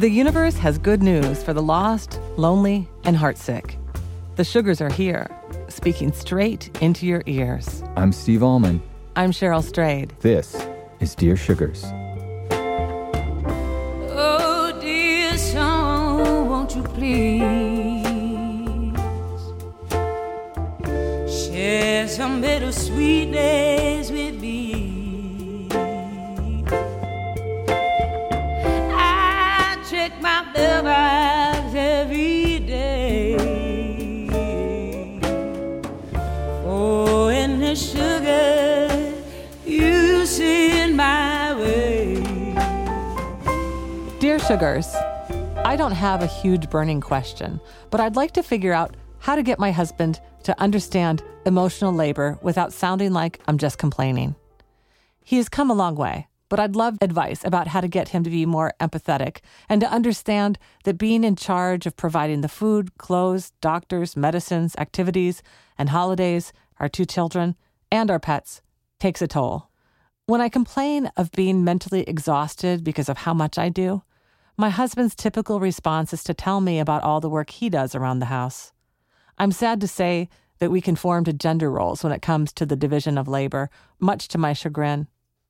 The universe has good news for the lost, lonely, and heartsick. The Sugars are here, speaking straight into your ears. I'm Steve Allman. I'm Cheryl Strayed. This is Dear Sugars. Oh, dear song, won't you please share some bittersweet days with me? Check my mailbox every day. Oh, and the sugar you send my way. Dear Sugars, I don't have a huge burning question, but I'd like to figure out how to get my husband to understand emotional labor without sounding like I'm just complaining. He has come a long way, but I'd love advice about how to get him to be more empathetic and to understand that being in charge of providing the food, clothes, doctors, medicines, activities, and holidays, our 2 children, and our pets takes a toll. When I complain of being mentally exhausted because of how much I do, my husband's typical response is to tell me about all the work he does around the house. I'm sad to say that we conform to gender roles when it comes to the division of labor, much to my chagrin.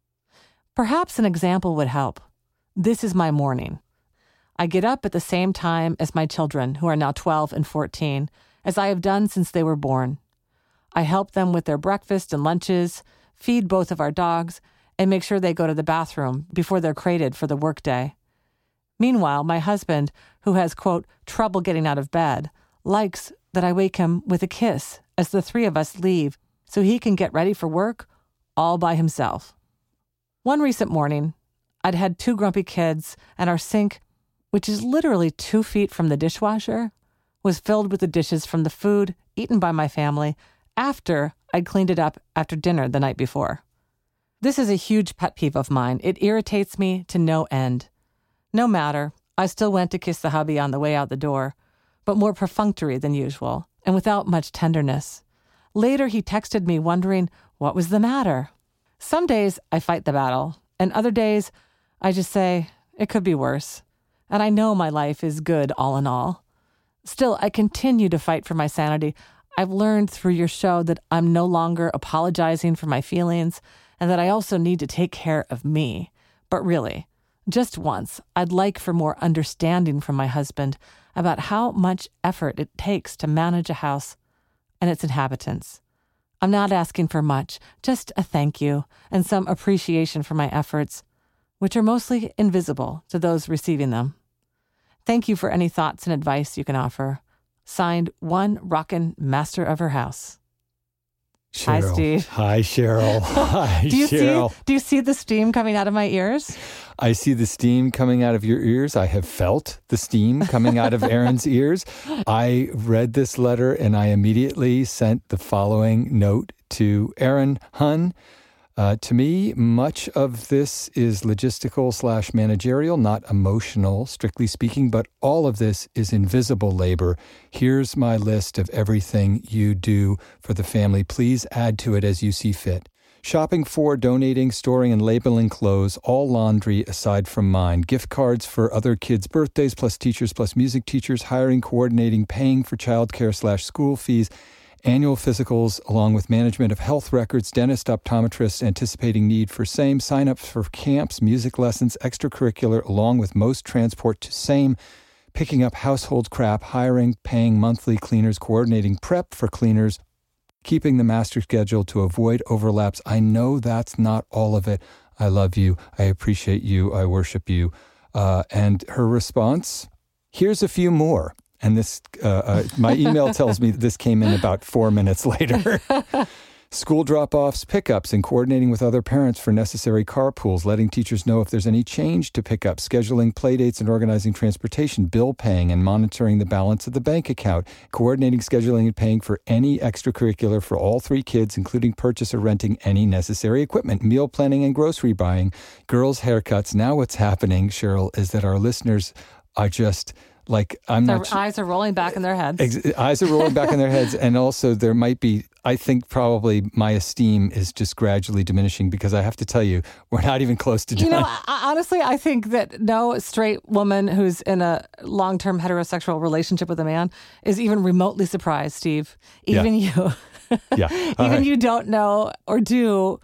Perhaps an example would help. This is my morning. I get up at the same time as my children, who are now 12 and 14, as I have done since they were born. I help them with their breakfast and lunches, feed both of our dogs, and make sure they go to the bathroom before they're crated for the workday. Meanwhile, my husband, who has, quote, trouble getting out of bed, likes that I wake him with a kiss as the 3 of us leave so he can get ready for work all by himself. One recent morning, I'd had 2 grumpy kids, and our sink, which is literally 2 feet from the dishwasher, was filled with the dishes from the food eaten by my family after I'd cleaned it up after dinner the night before. This is a huge pet peeve of mine. It irritates me to no end. No matter, I still went to kiss the hubby on the way out the door, but more perfunctory than usual, and without much tenderness. Later, he texted me wondering what was the matter. Some days I fight the battle, and other days I just say, it could be worse. And I know my life is good all in all. Still, I continue to fight for my sanity. I've learned through your show that I'm no longer apologizing for my feelings and that I also need to take care of me. But really, just once, I'd like for more understanding from my husband about how much effort it takes to manage a house and its inhabitants. I'm not asking for much, just a thank you and some appreciation for my efforts, which are mostly invisible to those receiving them. Thank you for any thoughts and advice you can offer. Signed, One Rockin' Master of Her House. Cheryl. Hi, Steve. Hi, Cheryl. Hi, Cheryl. Do you see the steam coming out of my ears? I see the steam coming out of your ears. I have felt the steam coming out of Aaron's ears. I read this letter and I immediately sent the following note to Aaron Hun. To me, much of this is logistical/managerial, not emotional, strictly speaking, but all of this is invisible labor. Here's my list of everything you do for the family. Please add to it as you see fit. Shopping for, donating, storing, and labeling clothes, all laundry aside from mine. Gift cards for other kids' birthdays, plus teachers, plus music teachers, hiring, coordinating, paying for childcare/school fees, annual physicals, along with management of health records, dentist, optometrists, anticipating need for same, sign-ups for camps, music lessons, extracurricular, along with most transport to same, picking up household crap, hiring, paying monthly cleaners, coordinating prep for cleaners, keeping the master schedule to avoid overlaps. I know that's not all of it. I love you. I appreciate you. I worship you. And her response, here's a few more. And this, my email tells me this came in about 4 minutes later. School drop-offs, pickups, and coordinating with other parents for necessary carpools, letting teachers know if there's any change to pick up, scheduling play dates and organizing transportation, bill paying and monitoring the balance of the bank account, coordinating, scheduling, and paying for any extracurricular for all 3 kids, including purchase or renting any necessary equipment, meal planning and grocery buying, girls' haircuts. Now what's happening, Cheryl, is that our listeners are just Like I'm Their not. eyes are rolling back in their heads. Eyes are rolling back in their heads, and also there might be. I think probably my esteem is just gradually diminishing because I have to tell you, we're not even close to done. You know, honestly, I think that no straight woman who's in a long-term heterosexual relationship with a man is even remotely surprised, Steve. Even you. Yeah. Even you don't know or do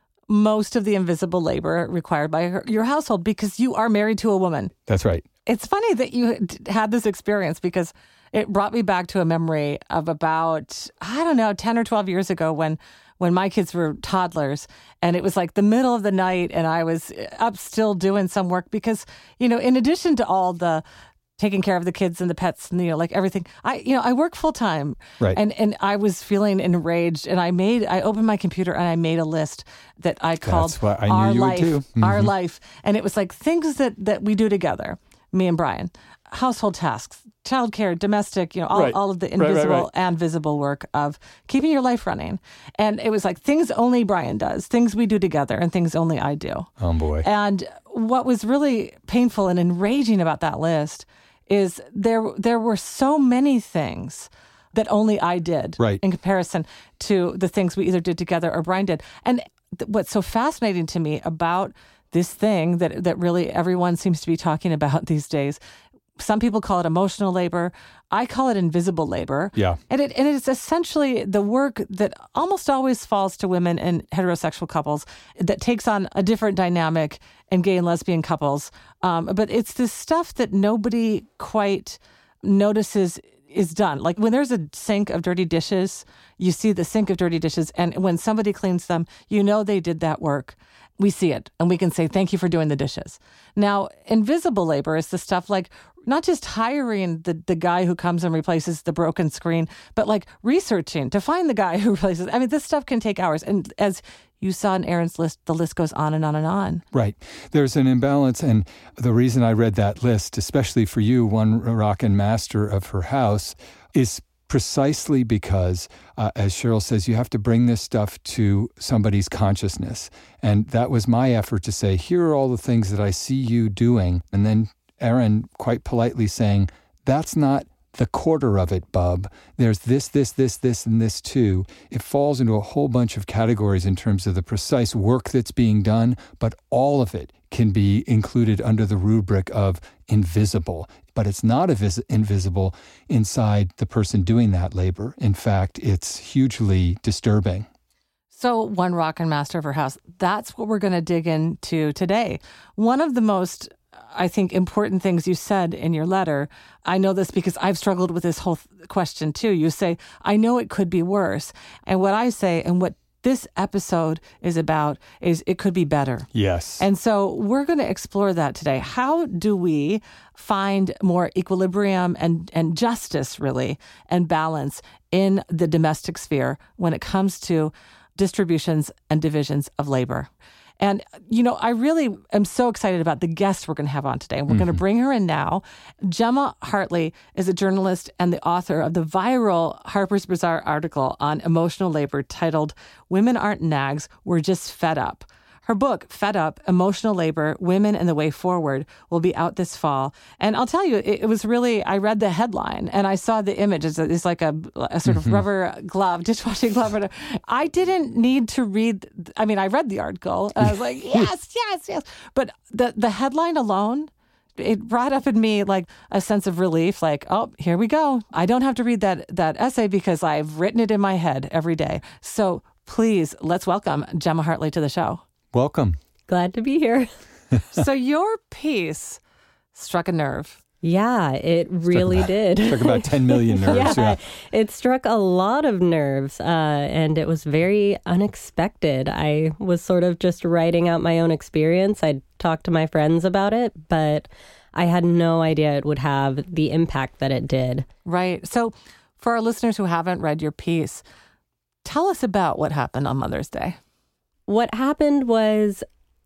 most of the invisible labor required by your household because you are married to a woman. That's right. It's funny that you had this experience because it brought me back to a memory of about, 10 or 12 years ago when my kids were toddlers, and it was like the middle of the night and I was up still doing some work because, in addition to all the taking care of the kids and the pets and, like everything, I work full time. Right. And I was feeling enraged, and I opened my computer and I made a list that I called That's what I Our knew you Life, would do. Mm-hmm. Our Life. And it was like things that we do together, me and Brian, household tasks, childcare, domestic, all of the invisible and visible work of keeping your life running. And it was like things only Brian does, things we do together, and things only I do. Oh, boy. And what was really painful and enraging about that list is there were so many things that only I did in comparison to the things we either did together or Brian did. And what's so fascinating to me about this thing that really everyone seems to be talking about these days, some people call it emotional labor. I call it invisible labor. Yeah. And it's essentially the work that almost always falls to women in heterosexual couples that takes on a different dynamic in gay and lesbian couples. But it's this stuff that nobody quite notices is done. Like when there's a sink of dirty dishes, you see the sink of dirty dishes. And when somebody cleans them, they did that work. We see it and we can say, thank you for doing the dishes. Now, invisible labor is the stuff like not just hiring the guy who comes and replaces the broken screen, but like researching to find the guy who replaces. I mean, this stuff can take hours. And as you saw in Aaron's list, the list goes on and on and on. Right. There's an imbalance. And the reason I read that list, especially for you, one rockin' master of her house, is precisely because, as Cheryl says, you have to bring this stuff to somebody's consciousness. And that was my effort to say, here are all the things that I see you doing. And then Aaron quite politely saying, that's not the quarter of it, bub. There's this, and this too. It falls into a whole bunch of categories in terms of the precise work that's being done, but all of it can be included under the rubric of invisible. But it's not invisible inside the person doing that labor. In fact, it's hugely disturbing. So one rockin' master of her house, that's what we're going to dig into today. One of the most, I think, important things you said in your letter, I know this because I've struggled with this whole question too. You say, I know it could be worse. And what I say, and what this episode is about, is it could be better. Yes. And so we're going to explore that today. How do we find more equilibrium and justice, really, and balance in the domestic sphere when it comes to distributions and divisions of labor? And, I really am so excited about the guest we're going to have on today. And we're going to bring her in now. Gemma Hartley is a journalist and the author of the viral Harper's Bazaar article on emotional labor titled, "Women Aren't Nags, We're Just Fed Up." Her book, Fed Up, Emotional Labor, Women and the Way Forward, will be out this fall. And I'll tell you, it was really, I read the headline and I saw the image. It's like a sort of rubber glove, dishwashing glove. I didn't need to read, I read the article and I was like, yes. But the headline alone, it brought up in me like a sense of relief, like, oh, here we go. I don't have to read that essay because I've written it in my head every day. So please, let's welcome Gemma Hartley to the show. Welcome. Glad to be here. So your piece struck a nerve. Yeah, it really did. Struck about 10 million nerves. Yeah, it struck a lot of nerves, and it was very unexpected. I was sort of just writing out my own experience. I'd talked to my friends about it, but I had no idea it would have the impact that it did. Right. So for our listeners who haven't read your piece, tell us about what happened on Mother's Day. What happened was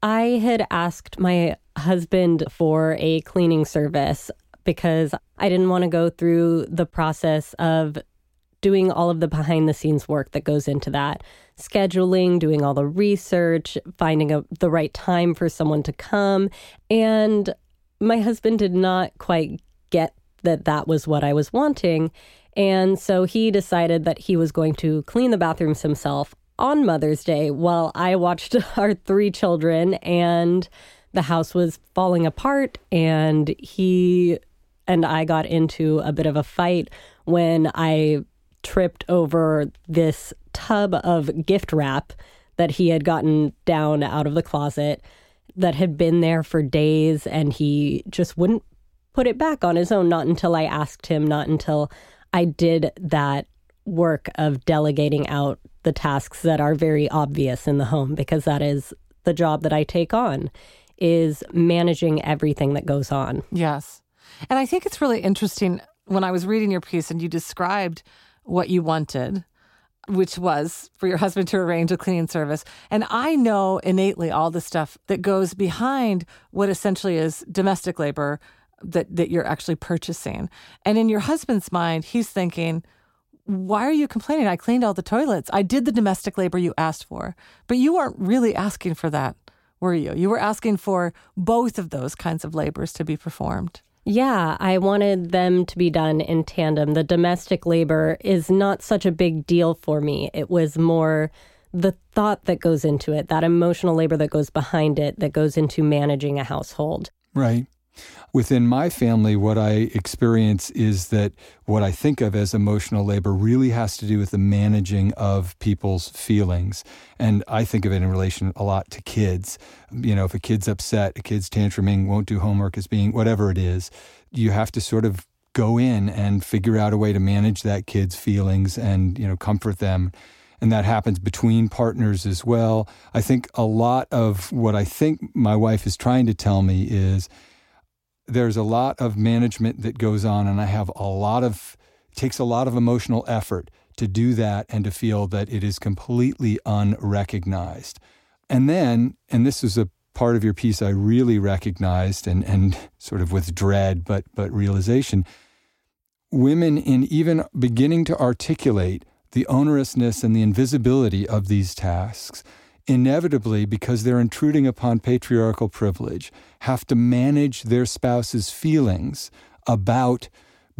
I had asked my husband for a cleaning service because I didn't want to go through the process of doing all of the behind the scenes work that goes into that. Scheduling, doing all the research, finding the right time for someone to come. And my husband did not quite get that was what I was wanting. And so he decided that he was going to clean the bathrooms himself on Mother's Day while I watched our 3 children, and the house was falling apart, and he and I got into a bit of a fight when I tripped over this tub of gift wrap that he had gotten down out of the closet that had been there for days, and he just wouldn't put it back on his own, not until I asked him, not until I did that work of delegating out the tasks that are very obvious in the home, because that is the job that I take on, is managing everything that goes on. Yes. And I think it's really interesting when I was reading your piece and you described what you wanted, which was for your husband to arrange a cleaning service. And I know innately all the stuff that goes behind what essentially is domestic labor that you're actually purchasing. And in your husband's mind, he's thinking, why are you complaining? I cleaned all the toilets. I did the domestic labor you asked for. But you weren't really asking for that, were you? You were asking for both of those kinds of labors to be performed. Yeah, I wanted them to be done in tandem. The domestic labor is not such a big deal for me. It was more the thought that goes into it, that emotional labor that goes behind it, that goes into managing a household. Right. Within my family, what I experience is that what I think of as emotional labor really has to do with the managing of people's feelings. And I think of it in relation a lot to kids. You know, if a kid's upset, a kid's tantruming, won't do homework, is being whatever it is, you have to sort of go in and figure out a way to manage that kid's feelings and, comfort them. And that happens between partners as well. I think a lot of what I think my wife is trying to tell me is there's a lot of management that goes on, and it takes a lot of emotional effort to do that and to feel that it is completely unrecognized. And then, and this is a part of your piece I really recognized and sort of with dread, but realization, women in even beginning to articulate the onerousness and the invisibility of these tasks, inevitably, because they're intruding upon patriarchal privilege, have to manage their spouse's feelings about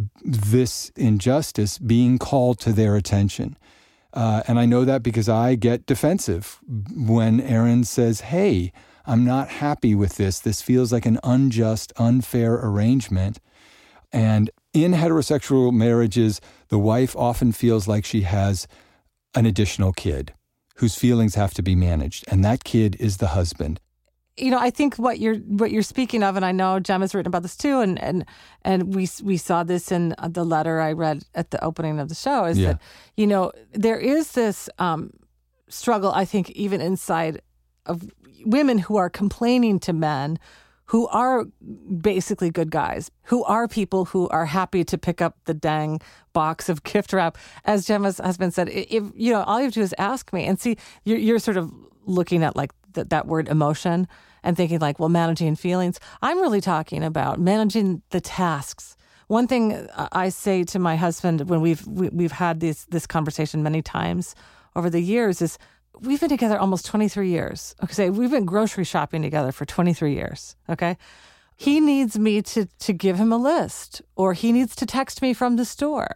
this injustice being called to their attention. And I know that because I get defensive when Erin says, hey, I'm not happy with this. This feels like an unjust, unfair arrangement. And in heterosexual marriages, the wife often feels like she has an additional kid whose feelings have to be managed, and that kid is the husband. I think what you're speaking of, and I know Gemma's written about this too, and we saw this in the letter I read at the opening of the show, is that there is this struggle, I think, even inside of women who are complaining to men who are basically good guys, who are people who are happy to pick up the dang box of gift wrap. As Gemma's husband said, if all you have to do is ask me. And see, you're sort of looking at like that word emotion and thinking like, well, managing feelings. I'm really talking about managing the tasks. One thing I say to my husband when we've had this conversation many times over the years is, we've been together almost 23 years. Okay, we've been grocery shopping together for 23 years. Okay, he needs me to give him a list, or he needs to text me from the store.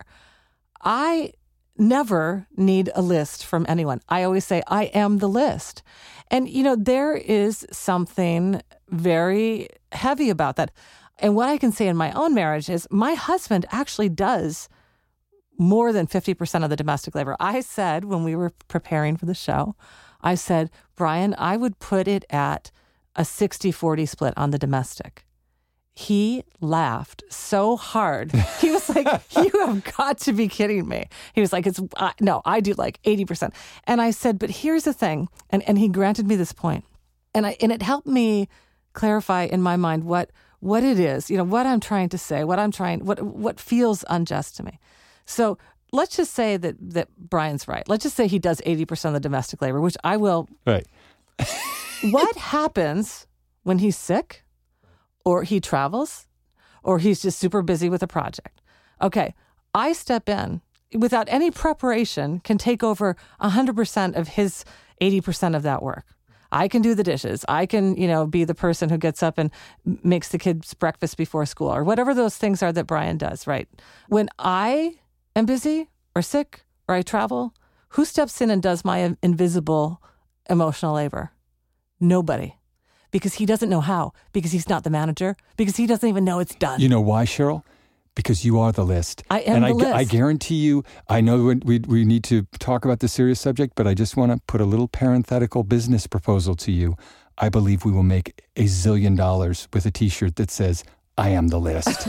I never need a list from anyone. I always say, I am the list. And, there is something very heavy about that. And what I can say in my own marriage is my husband actually does more than 50% of the domestic labor. I said when we were preparing for the show, I said, Brian, I would put it at a 60-40 split on the domestic. He laughed so hard. He was like, you have got to be kidding me. He was like, no, I do like 80%. And I said, but here's the thing. And he granted me this point. And it helped me clarify in my mind what it is, what I'm trying to say, what feels unjust to me. So let's just say that Brian's right. Let's just say he does 80% of the domestic labor, which I will. Right. What happens when he's sick, or he travels, or he's just super busy with a project? Okay, I step in without any preparation, can take over 100% of his 80% of that work. I can do the dishes. I can, be the person who gets up and makes the kids breakfast before school or whatever those things are that Brian does, right? When I am busy or sick or I travel, who steps in and does my invisible emotional labor? Nobody. Because he doesn't know how, because he's not the manager, because he doesn't even know it's done. You know why, Cheryl? Because you are the list. I am the list. I guarantee you, I know we need to talk about this serious subject, but I just want to put a little parenthetical business proposal to you. I believe we will make $1 zillion with a T-shirt that says, I am the list.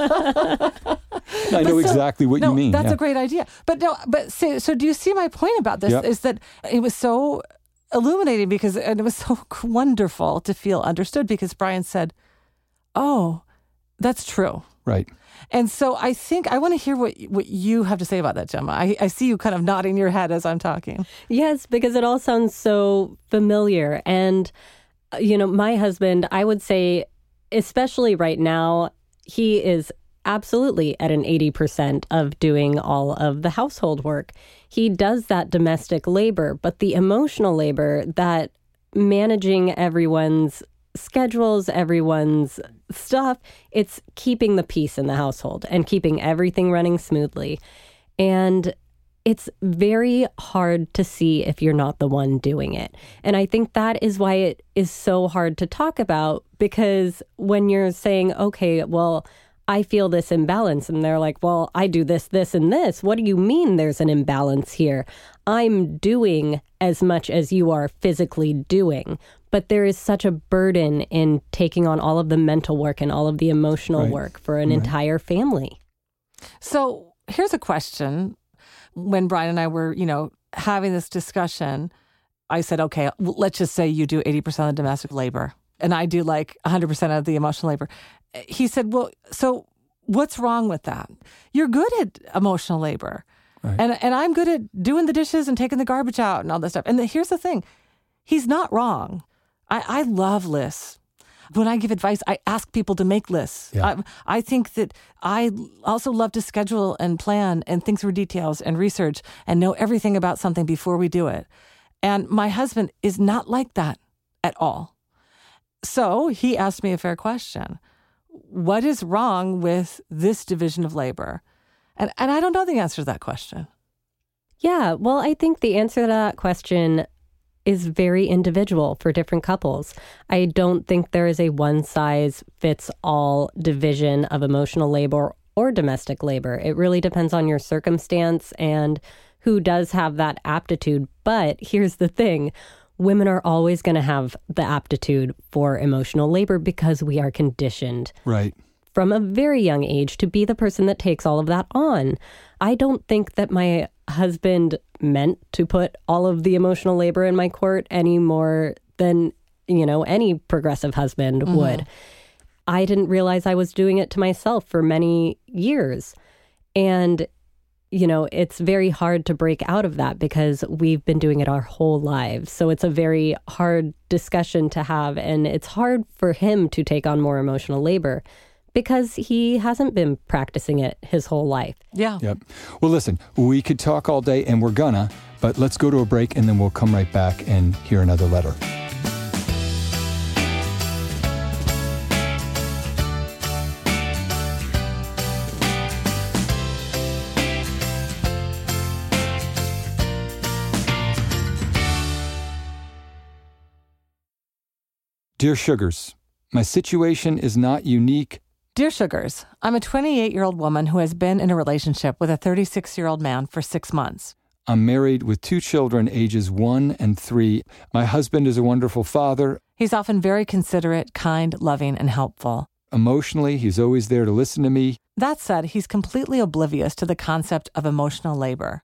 I know exactly what you mean. That's a great idea. So do you see my point about this? Yep. Is that it was so illuminating and it was so wonderful to feel understood because Brian said, oh, that's true. Right. And so I think I want to hear what you have to say about that, Gemma. I see you kind of nodding your head as I'm talking. Yes, because it all sounds so familiar. And, my husband, I would say, especially right now, he is absolutely at an 80% of doing all of the household work. He does that domestic labor, but the emotional labor, that managing everyone's schedules, everyone's stuff, it's keeping the peace in the household and keeping everything running smoothly. And it's very hard to see if you're not the one doing it. And I think that is why it is so hard to talk about, because when you're saying, okay, well, I feel this imbalance, and they're like, well, I do this, this, and this. What do you mean there's an imbalance here? I'm doing as much as you are physically doing. But there is such a burden in taking on all of the mental work and all of the emotional work for an entire family. So here's a question. When Brian and I were, having this discussion, I said, okay, let's just say you do 80% of the domestic labor and I do like 100% of the emotional labor. He said, well, so what's wrong with that? You're good at emotional labor. Right. And I'm good at doing the dishes and taking the garbage out and all this stuff. And here's the thing. He's not wrong. I love lists. When I give advice, I ask people to make lists. Yeah. I think that I also love to schedule and plan and think through details and research and know everything about something before we do it. And my husband is not like that at all. So he asked me a fair question. What is wrong with this division of labor? And I don't know the answer to that question. Yeah, well, I think the answer to that question is very individual for different couples. I don't think there is a one-size-fits-all division of emotional labor or domestic labor. It really depends on your circumstance and who does have that aptitude. But here's the thing. Women are always going to have the aptitude for emotional labor because we are conditioned. Right. From a very young age to be the person that takes all of that on. I don't think that my husband meant to put all of the emotional labor in my court any more than, any progressive husband would. I didn't realize I was doing it to myself for many years. And, it's very hard to break out of that because we've been doing it our whole lives. So it's a very hard discussion to have. And it's hard for him to take on more emotional labor because he hasn't been practicing it his whole life. Yeah. Yep. Well, listen, we could talk all day and we're gonna, but let's go to a break and then we'll come right back and hear another letter. Dear Sugars, my situation is not unique. Dear Sugars, I'm a 28-year-old woman who has been in a relationship with a 36-year-old man for 6 months. I'm married with 2 children, ages 1 and 3. My husband is a wonderful father. He's often very considerate, kind, loving, and helpful. Emotionally, he's always there to listen to me. That said, he's completely oblivious to the concept of emotional labor.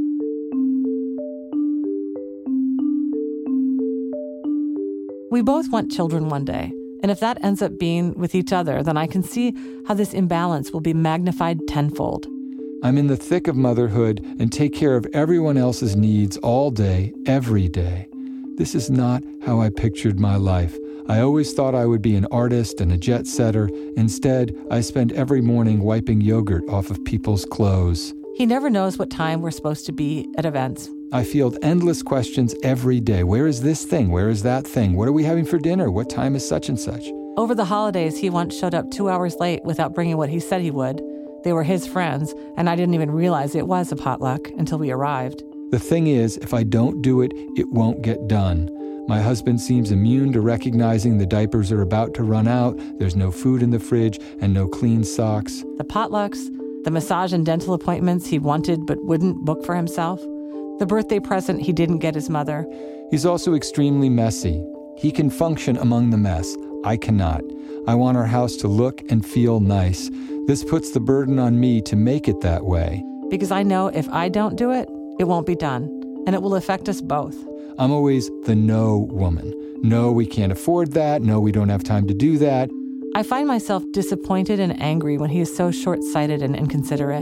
We both want children one day, and if that ends up being with each other, then I can see how this imbalance will be magnified tenfold. I'm in the thick of motherhood and take care of everyone else's needs all day, every day. This is not how I pictured my life. I always thought I would be an artist and a jet setter. Instead, I spend every morning wiping yogurt off of people's clothes. He never knows what time we're supposed to be at events. I field endless questions every day. Where is this thing? Where is that thing? What are we having for dinner? What time is such and such? Over the holidays, he once showed up 2 hours late without bringing what he said he would. They were his friends, and I didn't even realize it was a potluck until we arrived. The thing is, if I don't do it, it won't get done. My husband seems immune to recognizing the diapers are about to run out, there's no food in the fridge, and no clean socks. The potlucks, the massage and dental appointments he wanted but wouldn't book for himself, the birthday present he didn't get his mother. He's also extremely messy. He can function among the mess. I cannot. I want our house to look and feel nice. This puts the burden on me to make it that way. Because I know if I don't do it, it won't be done, and it will affect us both. I'm always the no woman. No, we can't afford that. No, we don't have time to do that. I find myself disappointed and angry when he is so short-sighted and inconsiderate.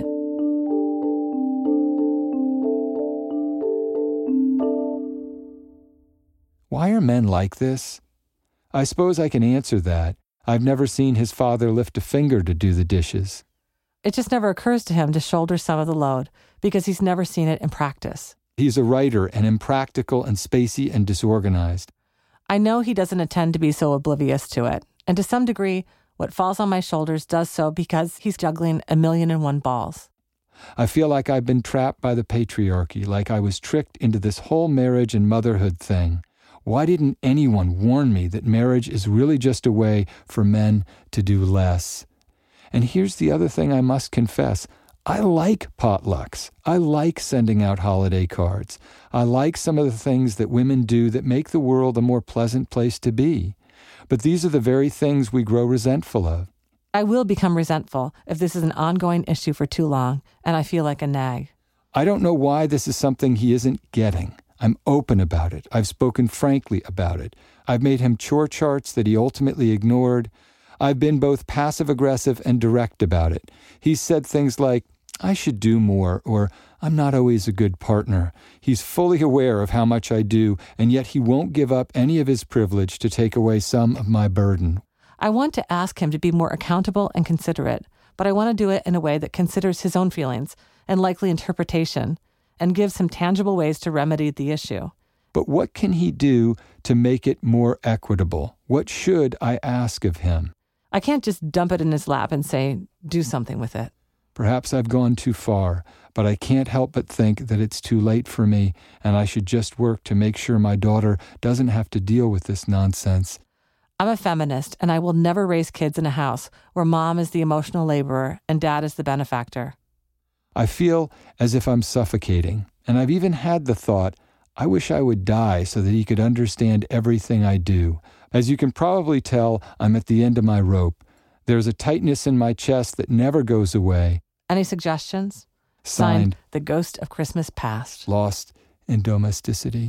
Why are men like this? I suppose I can answer that. I've never seen his father lift a finger to do the dishes. It just never occurs to him to shoulder some of the load because he's never seen it in practice. He's a writer and impractical and spacey and disorganized. I know he doesn't intend to be so oblivious to it, and to some degree, what falls on my shoulders does so because he's juggling 1,000,001 balls. I feel like I've been trapped by the patriarchy, like I was tricked into this whole marriage and motherhood thing. Why didn't anyone warn me that marriage is really just a way for men to do less? And here's the other thing I must confess. I like potlucks. I like sending out holiday cards. I like some of the things that women do that make the world a more pleasant place to be. But these are the very things we grow resentful of. I will become resentful if this is an ongoing issue for too long, and I feel like a nag. I don't know why this is something he isn't getting. I'm open about it. I've spoken frankly about it. I've made him chore charts that he ultimately ignored. I've been both passive-aggressive and direct about it. He's said things like, I should do more, or I'm not always a good partner. He's fully aware of how much I do, and yet he won't give up any of his privilege to take away some of my burden. I want to ask him to be more accountable and considerate, but I want to do it in a way that considers his own feelings and likely interpretation, and gives him tangible ways to remedy the issue. But what can he do to make it more equitable? What should I ask of him? I can't just dump it in his lap and say, do something with it. Perhaps I've gone too far, but I can't help but think that it's too late for me, and I should just work to make sure my daughter doesn't have to deal with this nonsense. I'm a feminist, and I will never raise kids in a house where mom is the emotional laborer and dad is the benefactor. I feel as if I'm suffocating, and I've even had the thought, I wish I would die so that he could understand everything I do. As you can probably tell, I'm at the end of my rope. There's a tightness in my chest that never goes away. Any suggestions? Signed, The Ghost of Christmas Past. Lost in Domesticity.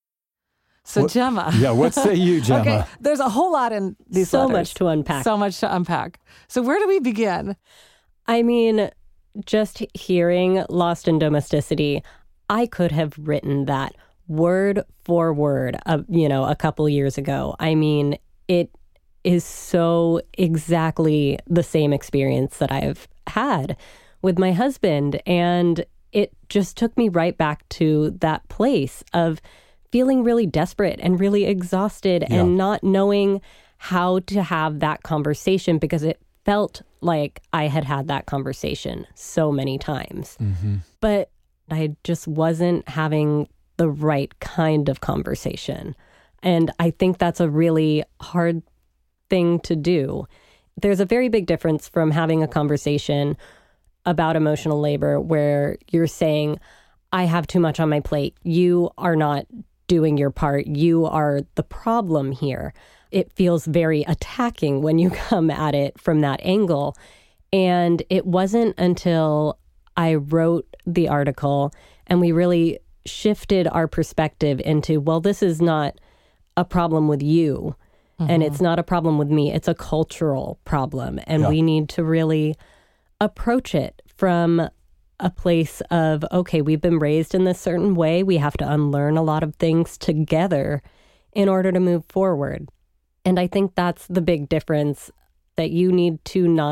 So, What- Gemma. Yeah, what say you, Gemma? Okay, there's a whole lot in these So letters. much to unpack. So much to unpack. So where do we begin? I mean, just hearing Lost in Domesticity, I could have written that word for word, a couple years ago. I mean, it is so exactly the same experience that I've had with my husband. And it just took me right back to that place of feeling really desperate and really exhausted and not knowing how to have that conversation because it felt like I had had that conversation so many times. Mm-hmm. But I just wasn't having the right kind of conversation. And I think that's a really hard thing to do. There's a very big difference from having a conversation about emotional labor where you're saying, I have too much on my plate. You are not doing your part. You are the problem here. It feels very attacking when you come at it from that angle. And it wasn't until I wrote the article and we really shifted our perspective into, well, this is not a problem with you. And it's not a problem with me. It's a cultural problem. And we need to really approach it from a place of, okay, we've been raised in this certain way. We have to unlearn a lot of things together in order to move forward. And I think that's the big difference, that you need to not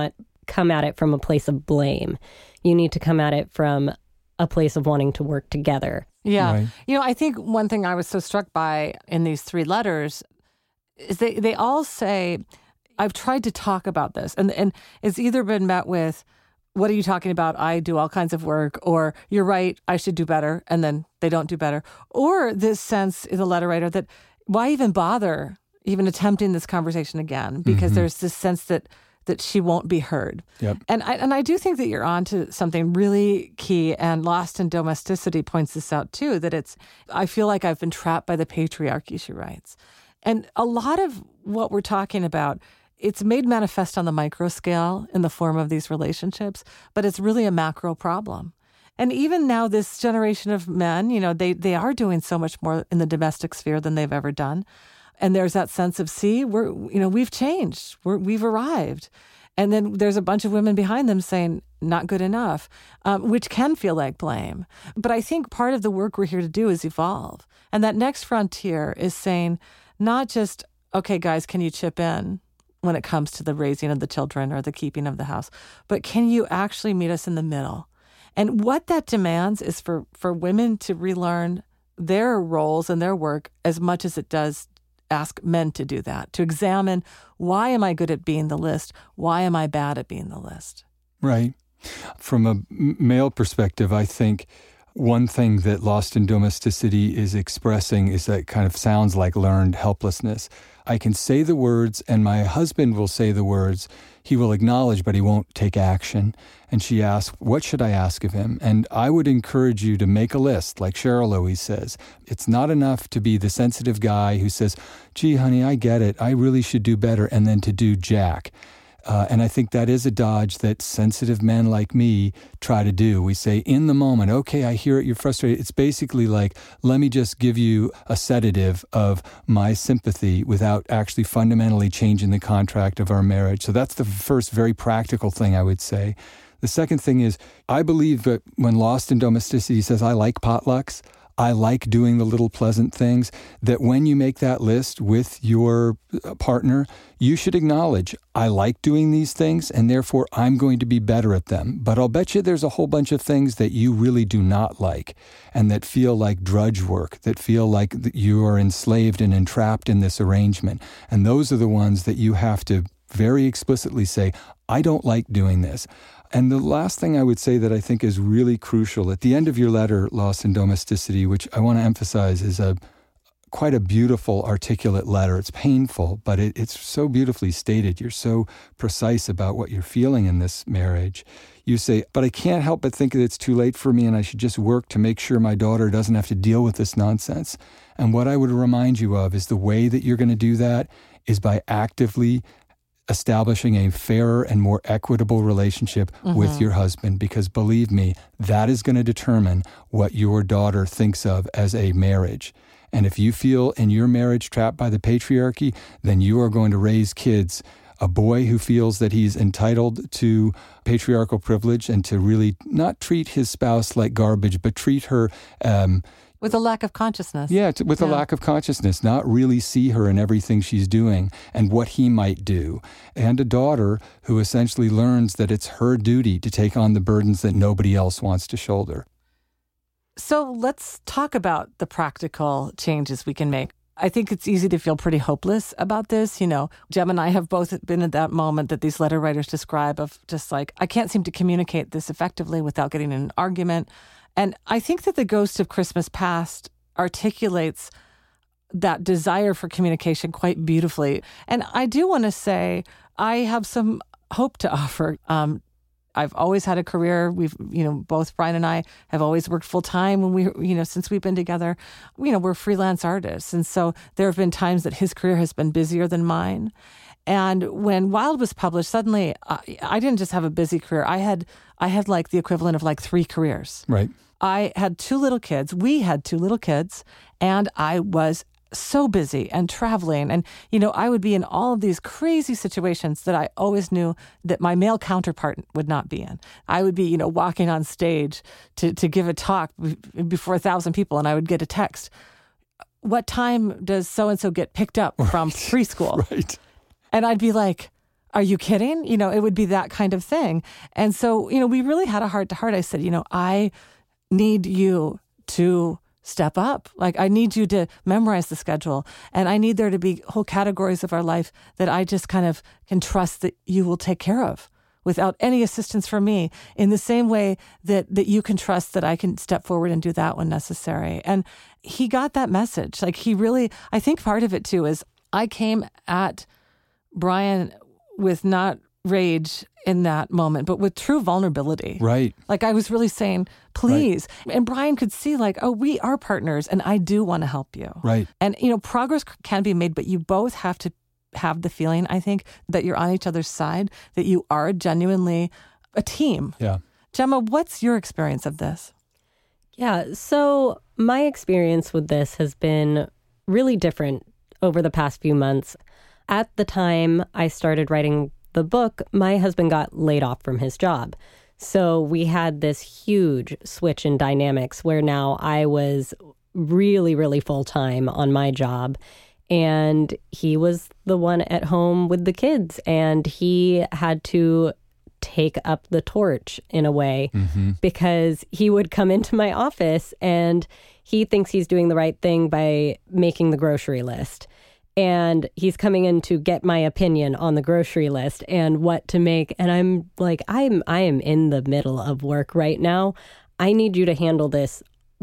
come at it from a place of blame. You need to come at it from a place of wanting to work together. Yeah. Right. I think one thing I was so struck by in these 3 letters is they all say, I've tried to talk about this. And it's either been met with, what are you talking about? I do all kinds of work, or you're right, I should do better. And then they don't do better. Or this sense in the letter writer that why even bother even attempting this conversation again? Because there's this sense that she won't be heard. Yep. And I do think that you're onto something really key, and Lost in Domesticity points this out too, that I feel like I've been trapped by the patriarchy, she writes. And a lot of what we're talking about, it's made manifest on the micro scale in the form of these relationships, but it's really a macro problem. And even now, this generation of men, they are doing so much more in the domestic sphere than they've ever done. And there's that sense of, see, we've changed, we've arrived. And then there's a bunch of women behind them saying, not good enough, which can feel like blame. But I think part of the work we're here to do is evolve. And that next frontier is saying, not just, okay, guys, can you chip in when it comes to the raising of the children or the keeping of the house, but can you actually meet us in the middle? And what that demands is for women to relearn their roles and their work as much as it does ask men to do that, to examine, why am I good at being the list? Why am I bad at being the list? Right. From a male perspective, I think one thing that Lost in Domesticity is expressing is that kind of sounds like learned helplessness. I can say the words and my husband will say the words. He will acknowledge, but he won't take action. And she asks, what should I ask of him? And I would encourage you to make a list, like Cheryl always says. It's not enough to be the sensitive guy who says, gee, honey, I get it. I really should do better. And then to do jack. And I think that is a dodge that sensitive men like me try to do. We say, in the moment, okay, I hear it, you're frustrated. It's basically like, let me just give you a sedative of my sympathy without actually fundamentally changing the contract of our marriage. So that's the first very practical thing I would say. The second thing is, I believe that when Lost in Domesticity says, I like potlucks, I like doing the little pleasant things, that when you make that list with your partner, you should acknowledge, I like doing these things, and therefore I'm going to be better at them. But I'll bet you there's a whole bunch of things that you really do not like, and that feel like drudge work, that feel like you are enslaved and entrapped in this arrangement. And those are the ones that you have to very explicitly say, I don't like doing this. And the last thing I would say that I think is really crucial, at the end of your letter, Lost in Domesticity, which I want to emphasize is quite a beautiful, articulate letter. It's painful, but it's so beautifully stated. You're so precise about what you're feeling in this marriage. You say, but I can't help but think that it's too late for me and I should just work to make sure my daughter doesn't have to deal with this nonsense. And what I would remind you of is the way that you're going to do that is by actively establishing a fairer and more equitable relationship with your husband, because believe me, that is going to determine what your daughter thinks of as a marriage. And if you feel in your marriage trapped by the patriarchy, then you are going to raise kids, a boy who feels that he's entitled to patriarchal privilege and to really not treat his spouse like garbage, but treat her with a lack of consciousness. Yeah, with a lack of consciousness, not really see her in everything she's doing and what he might do. And a daughter who essentially learns that it's her duty to take on the burdens that nobody else wants to shoulder. So let's talk about the practical changes we can make. I think it's easy to feel pretty hopeless about this. Jem and I have both been at that moment that these letter writers describe of just like, I can't seem to communicate this effectively without getting in an argument. And I think that The Ghost of Christmas Past articulates that desire for communication quite beautifully. And I do want to say I have some hope to offer. I've always had a career. We've, both Brian and I have always worked full time when we, since we've been together. We're freelance artists. And so there have been times that his career has been busier than mine. And when Wild was published, suddenly I didn't just have a busy career. I had like the equivalent of like 3 careers. Right. I had 2 little kids. We had 2 little kids, and I was so busy and traveling. And, I would be in all of these crazy situations that I always knew that my male counterpart would not be in. I would be, walking on stage to give a talk before 1,000 people, and I would get a text. What time does so-and-so get picked up from preschool? Right. And I'd be like, are you kidding? It would be that kind of thing. And so, we really had a heart to heart. I said, I need you to step up. Like, I need you to memorize the schedule. And I need there to be whole categories of our life that I just kind of can trust that you will take care of without any assistance from me, in the same way that you can trust that I can step forward and do that when necessary. And he got that message. Like, he really, I think part of it too is I came at Brian with not rage in that moment, but with true vulnerability. Right. Like, I was really saying, please. Right. And Brian could see, like, oh, we are partners and I do want to help you. Right. And, progress can be made, but you both have to have the feeling, I think, that you're on each other's side, that you are genuinely a team. Yeah. Gemma, what's your experience of this? Yeah. So my experience with this has been really different over the past few months. At the time I started writing the book, my husband got laid off from his job. So we had this huge switch in dynamics where now I was really, really full-time on my job. And he was the one at home with the kids. And he had to take up the torch in a way, because he would come into my office and he thinks he's doing the right thing by making the grocery list. And he's coming in to get my opinion on the grocery list and what to make. And I'm like, I am in the middle of work right now. I need you to handle this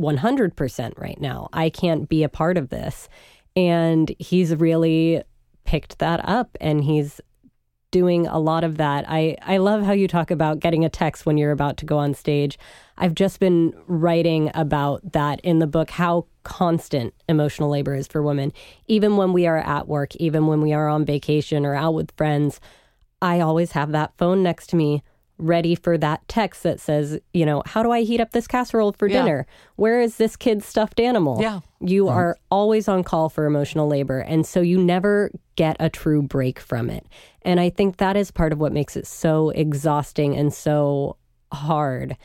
100% right now. I can't be a part of this. And he's really picked that up and he's doing a lot of that. I love how you talk about getting a text when you're about to go on stage. I've just been writing about that in the book, how constant emotional labor is for women. Even when we are at work, even when we are on vacation or out with friends, I always have that phone next to me ready for that text that says, how do I heat up this casserole for dinner? Where is this kid's stuffed animal? Yeah. You are always on call for emotional labor. And so you never get a true break from it. And I think that is part of what makes it so exhausting and so hard.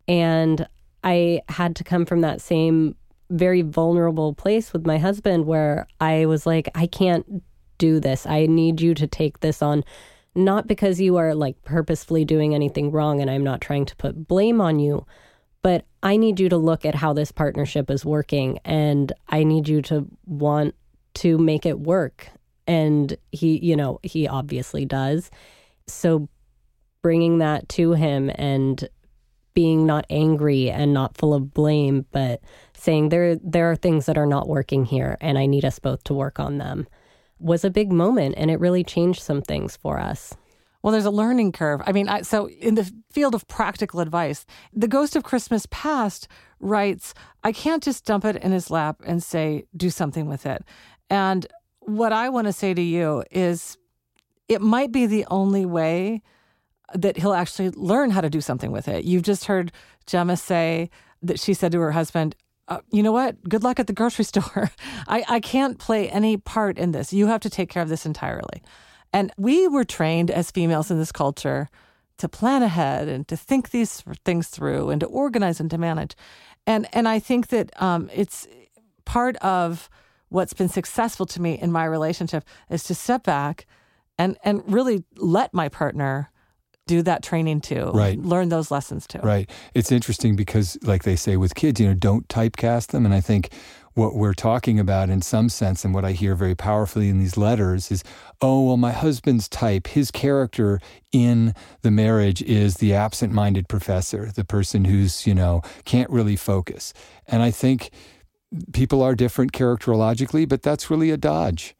And I had to come from that same very vulnerable place with my husband where I was like, I can't do this. I need you to take this on. Not because you are like purposefully doing anything wrong and I'm not trying to put blame on you, but I need you to look at how this partnership is working and I need you to want to make it work. And he obviously does. So bringing that to him and being not angry and not full of blame, but saying there are things that are not working here and I need us both to work on them, was a big moment, and it really changed some things for us. Well, there's a learning curve. I mean, so in the field of practical advice, The Ghost of Christmas Past writes, I can't just dump it in his lap and say, do something with it. And what I want to say to you is it might be the only way that he'll actually learn how to do something with it. You've just heard Gemma say that she said to her husband, you know what? Good luck at the grocery store. I can't play any part in this. You have to take care of this entirely. And we were trained as females in this culture to plan ahead and to think these things through and to organize and to manage. And I think that it's part of what's been successful to me in my relationship is to step back and really let my partner do that training too. Right. Learn those lessons too. Right. It's interesting because, like they say with kids, don't typecast them. And I think what we're talking about in some sense, and what I hear very powerfully in these letters is, oh, well, my husband's type, his character in the marriage is the absent-minded professor, the person who's, can't really focus. And I think people are different characterologically, but that's really a dodge.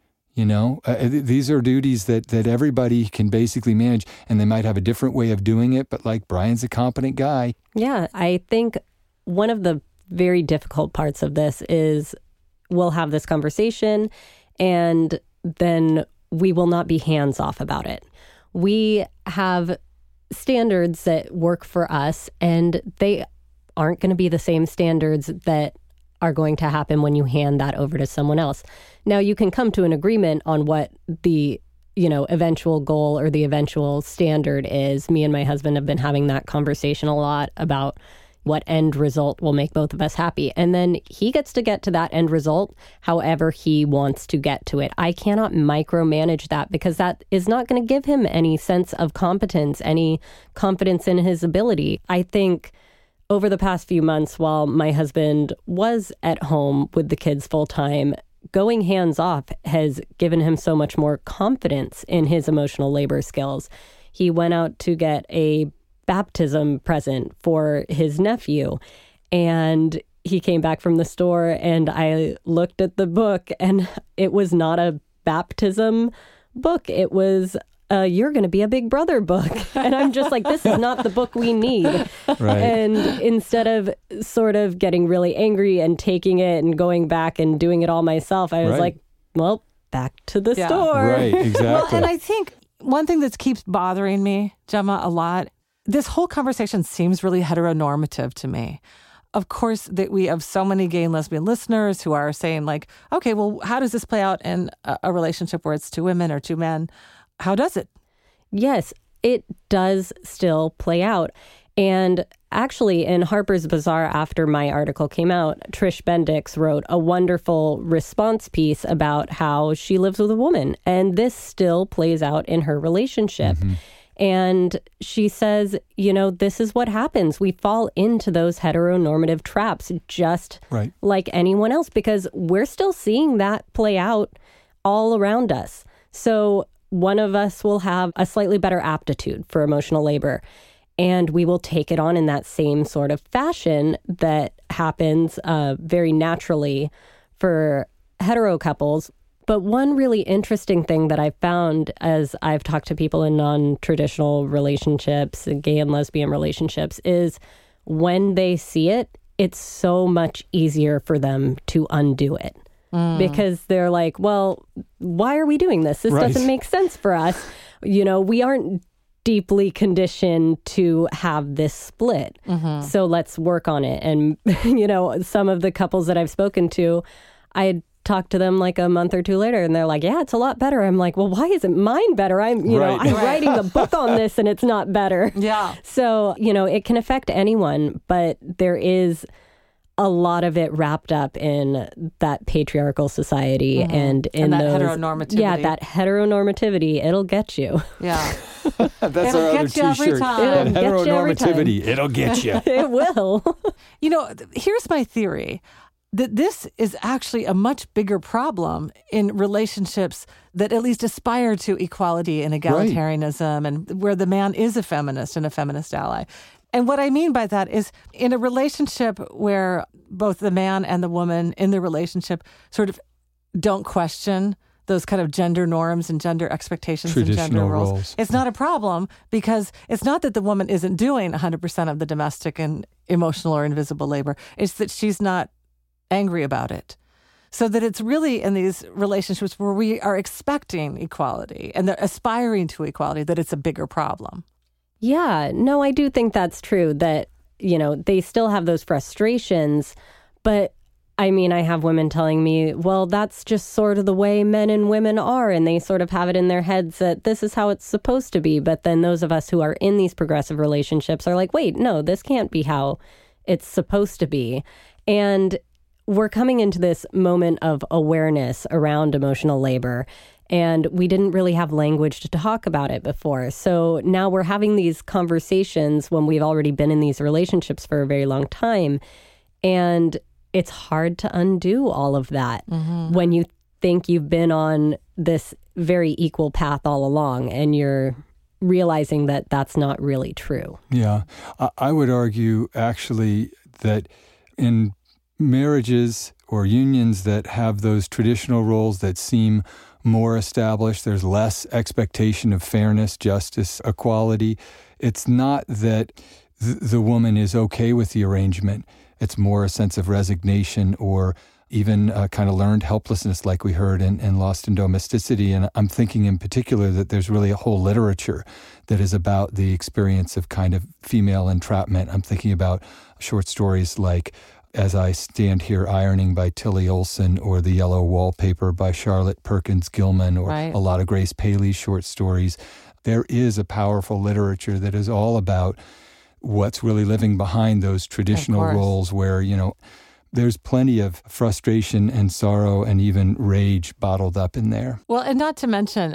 These are duties that everybody can basically manage, and they might have a different way of doing it, but like Brian's a competent guy. Yeah, I think one of the very difficult parts of this is we'll have this conversation and then we will not be hands-off about it. We have standards that work for us, and they aren't going to be the same standards that are going to happen when you hand that over to someone else. Now, you can come to an agreement on what the, eventual goal or the eventual standard is. Me and my husband have been having that conversation a lot about what end result will make both of us happy. And then he gets to get to that end result however he wants to get to it. I cannot micromanage that because that is not going to give him any sense of competence, any confidence in his ability. I think over the past few months, while my husband was at home with the kids full time, going hands off has given him so much more confidence in his emotional labor skills. He went out to get a baptism present for his nephew, and he came back from the store, and I looked at the book, and it was not a baptism book. It was you're going to be a big brother book. And I'm just like, this is not the book we need. Right. And instead of sort of getting really angry and taking it and going back and doing it all myself, I was like, well, back to the store. Right, exactly. Well, and I think one thing that keeps bothering me, Gemma, a lot, this whole conversation seems really heteronormative to me. Of course, that we have so many gay and lesbian listeners who are saying like, okay, well, how does this play out in a relationship where it's two women or two men? How does it? Yes, it does still play out. And actually, in Harper's Bazaar, after my article came out, Trish Bendix wrote a wonderful response piece about how she lives with a woman. And this still plays out in her relationship. Mm-hmm. And she says, you know, this is what happens. We fall into those heteronormative traps just like anyone else, because we're still seeing that play out all around us. So one of us will have a slightly better aptitude for emotional labor, and we will take it on in that same sort of fashion that happens very naturally for hetero couples. But one really interesting thing that I've found as I've talked to people in non-traditional relationships, gay and lesbian relationships, is when they see it, it's so much easier for them to undo it. Because they're like, well, why are we doing this? This doesn't make sense for us. You know, we aren't deeply conditioned to have this split. Mm-hmm. So let's work on it. And, you know, some of the couples that I've spoken to, I had talked to them like a month or two later, and they're like, yeah, it's a lot better. I'm like, well, why isn't mine better? I'm writing a book on this and it's not better. Yeah. So, you know, it can affect anyone, but there is a lot of it wrapped up in that patriarchal society and in that those heteronormativity. Yeah, that heteronormativity, it'll get you. Yeah. That's our other t-shirt. That heteronormativity, it'll get you. It will. You know, here's my theory. That this is actually a much bigger problem in relationships that at least aspire to equality and egalitarianism and where the man is a feminist and a feminist ally. And what I mean by that is in a relationship where both the man and the woman in the relationship sort of don't question those kind of gender norms and gender expectations and gender roles. It's not a problem because it's not that the woman isn't doing 100% of the domestic and emotional or invisible labor. It's that she's not angry about it. So that it's really in these relationships where we are expecting equality and they're aspiring to equality that it's a bigger problem. Yeah, no, I do think that's true that, you know, they still have those frustrations. But I mean, I have women telling me, well, that's just sort of the way men and women are. And they sort of have it in their heads that this is how it's supposed to be. But then those of us who are in these progressive relationships are like, wait, no, this can't be how it's supposed to be. And we're coming into this moment of awareness around emotional labor. And we didn't really have language to talk about it before. So now we're having these conversations when we've already been in these relationships for a very long time. And it's hard to undo all of that when you think you've been on this very equal path all along and you're realizing that that's not really true. Yeah. I would argue actually that in marriages or unions that have those traditional roles that seem more established, there's less expectation of fairness, justice, equality. It's not that the woman is okay with the arrangement. It's more a sense of resignation or even a kind of learned helplessness like we heard in Lost in Domesticity. And I'm thinking in particular that there's really a whole literature that is about the experience of kind of female entrapment. I'm thinking about short stories like As I Stand Here Ironing by Tilly Olson, or The Yellow Wallpaper by Charlotte Perkins Gilman, or a lot of Grace Paley's short stories. There is a powerful literature that is all about what's really living behind those traditional roles where, there's plenty of frustration and sorrow and even rage bottled up in there. Well, and not to mention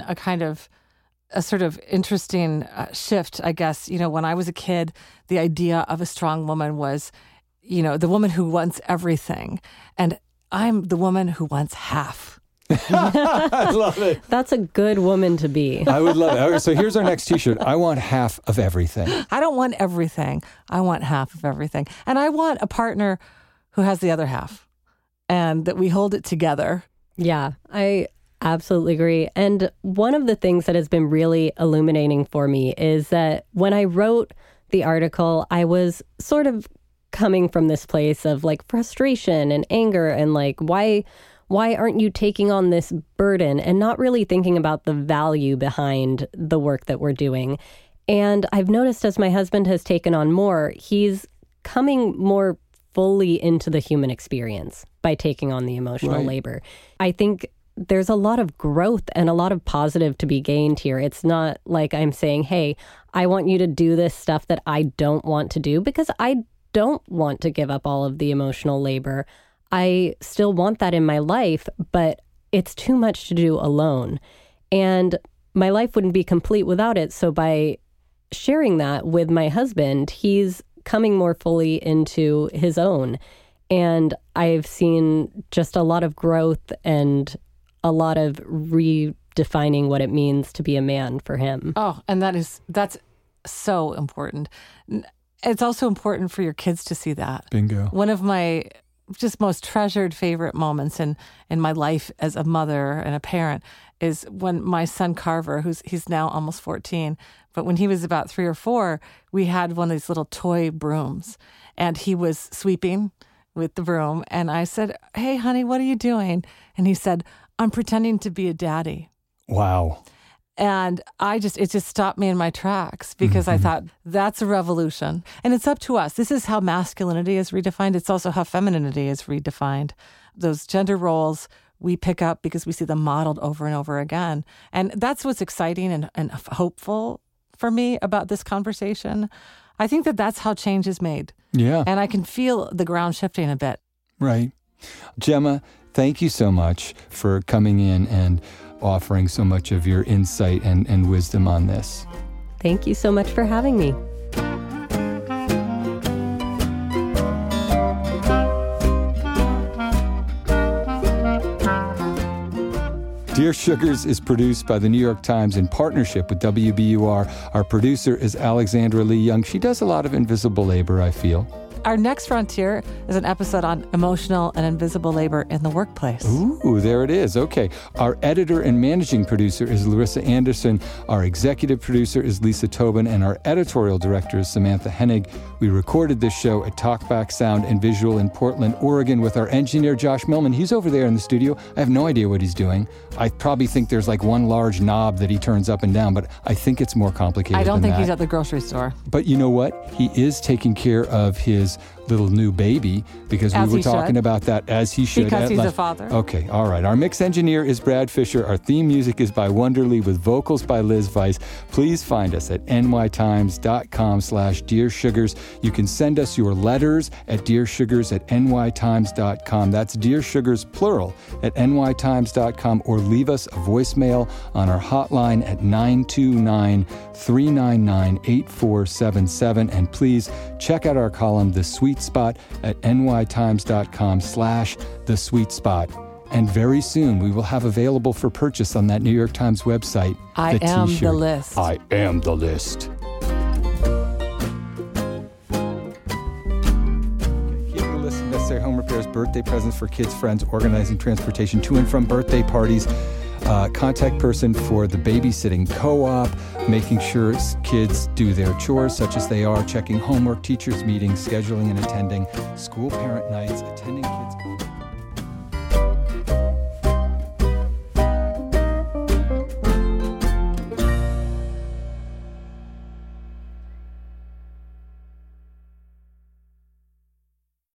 a sort of interesting shift, I guess. When I was a kid, the idea of a strong woman was, the woman who wants everything. And I'm the woman who wants half. I love it. That's a good woman to be. I would love it. Okay, so here's our next t-shirt. I want half of everything. I don't want everything. I want half of everything. And I want a partner who has the other half and that we hold it together. Yeah, I absolutely agree. And one of the things that has been really illuminating for me is that when I wrote the article, I was sort of coming from this place of like frustration and anger and like, why aren't you taking on this burden, and not really thinking about the value behind the work that we're doing. And I've noticed as my husband has taken on more, he's coming more fully into the human experience by taking on the emotional labor. I think there's a lot of growth and a lot of positive to be gained here. It's not like I'm saying, hey, I want you to do this stuff that I don't want to do, because I don't want to give up all of the emotional labor. I still want that in my life, but it's too much to do alone. And my life wouldn't be complete without it. So by sharing that with my husband, he's coming more fully into his own. And I've seen just a lot of growth and a lot of redefining what it means to be a man for him. Oh, and that's so important. It's also important for your kids to see that. Bingo. One of my just most treasured favorite moments in my life as a mother and a parent is when my son Carver, he's now almost 14, but when he was about 3 or 4, we had one of these little toy brooms, and he was sweeping with the broom, and I said, "Hey, honey, what are you doing?" And he said, "I'm pretending to be a daddy." Wow. And it just stopped me in my tracks, because I thought, that's a revolution. And it's up to us. This is how masculinity is redefined. It's also how femininity is redefined. Those gender roles we pick up because we see them modeled over and over again. And that's what's exciting and hopeful for me about this conversation. I think that's how change is made. Yeah. And I can feel the ground shifting a bit. Right. Gemma, thank you so much for coming in and offering so much of your insight and wisdom on this. Thank you so much for having me. Dear Sugars is produced by the New York Times in partnership with WBUR. Our producer is Alexandra Lee Young. She does a lot of invisible labor, I feel. Our next frontier is an episode on emotional and invisible labor in the workplace. Ooh, there it is. Okay. Our editor and managing producer is Larissa Anderson. Our executive producer is Lisa Tobin. And our editorial director is Samantha Hennig. We recorded this show at Talkback Sound and Visual in Portland, Oregon, with our engineer, Josh Millman. He's over there in the studio. I have no idea what he's doing. I probably think there's like one large knob that he turns up and down, but I think it's more complicated I don't than think that. he's at the grocery store. But you know what? He is taking care of his little new baby, because we were talking about that, as he should. Because he's a father. Okay, all right. Our mix engineer is Brad Fisher. Our theme music is by Wonderly with vocals by Liz Weiss. Please find us at nytimes.com/Dear Sugars. You can send us your letters at dearsugars@nytimes.com. That's Dear Sugars, plural, at nytimes.com, or leave us a voicemail on our hotline at 929-399-8477. And please check out our column, The Sweet Spot, at nytimes.com/The Sweet Spot. And very soon we will have available for purchase on that New York Times website, I the am t-shirt. the list. I am the list. Here to listen, necessary home repairs, birthday presents for kids, friends, organizing transportation to and from birthday parties, contact person for the babysitting co-op, making sure kids do their chores such as they are, checking homework, teachers' meetings, scheduling and attending school parent nights, attending kids'